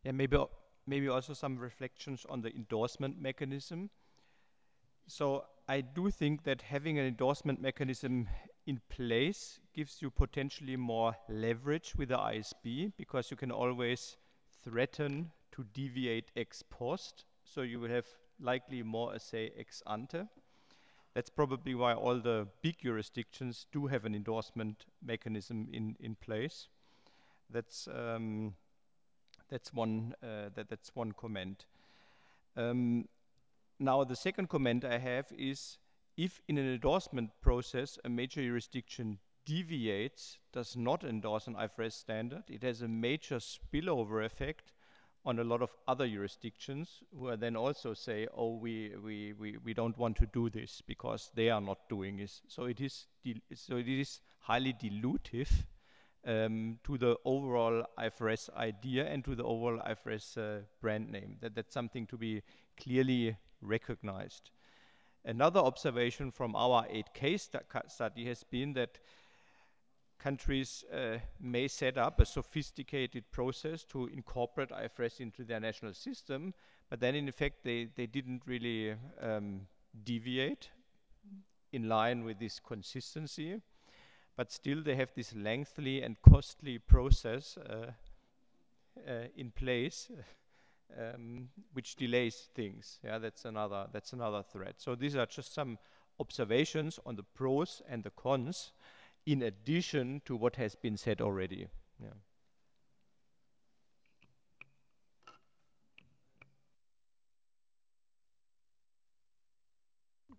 Yeah, maybe also some reflections on the endorsement mechanism. So I do think that having an endorsement mechanism in place gives you potentially more leverage with the ISB, because you can always threaten to deviate ex post. So you will have likely more a say ex ante. That's probably why all the big jurisdictions do have an endorsement mechanism in place. That's that's one comment. Um, Now, the second comment I have is, if in an endorsement process a major jurisdiction deviates, does not endorse an IFRS standard, it has a major spillover effect on a lot of other jurisdictions who are then also say, oh, we don't want to do this because they are not doing this. So it is highly dilutive to the overall IFRS idea and to the overall IFRS brand name. That's something to be clearly recognized. Another observation from our 8K study has been that countries may set up a sophisticated process to incorporate IFRS into their national system, but then in effect they didn't really deviate in line with this consistency, but still they have this lengthy and costly process in place, which delays things. Yeah, that's another threat. So these are just some observations on the pros and the cons, in addition to what has been said already. Yeah.